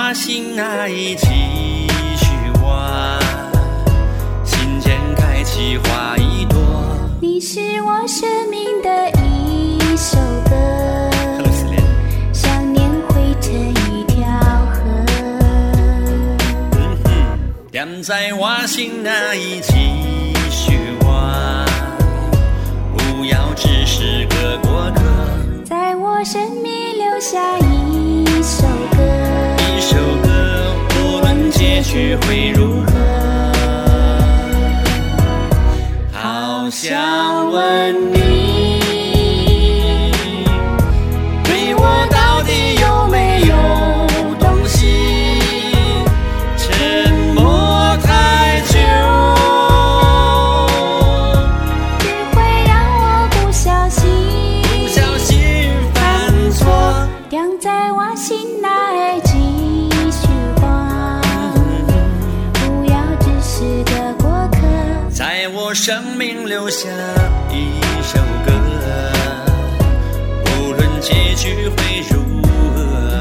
我心爱继续挖，心间开启花一朵。 你是我生命的一首歌，想念汇成一条河。 点在我心爱继续挖，不要只是个过客， 在我生命留下一首歌， 一首歌，无论结局会如何。好想问你，对我到底有没有东西？沉默太久， 只会让我不小心犯错， 晾在我心内继续画，不要只是个过客， 在我生命留下一首歌，无论结局会如何。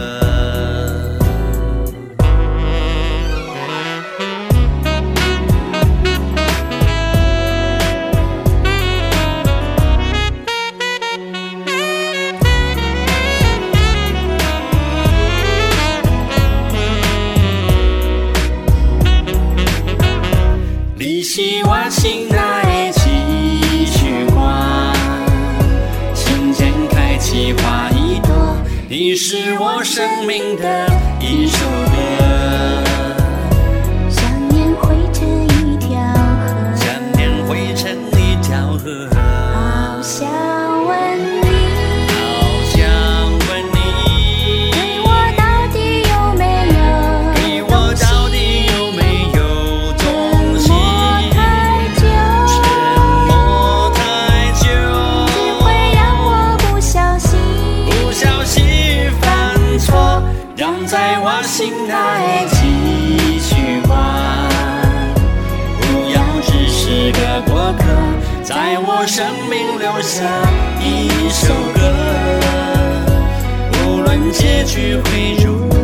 你是我心爱继续挖，心间开启花一朵。你是我生命的一首歌， 想念汇成一条河， 想念汇成一条河。 好想问你， 好想问你， 对我到底有没有对我到底有没有东西？沉默太久， 只会让我不小心犯错，让在我心内继续挖，不要只是个过客，在我生命留下一首歌，无论结局会如何。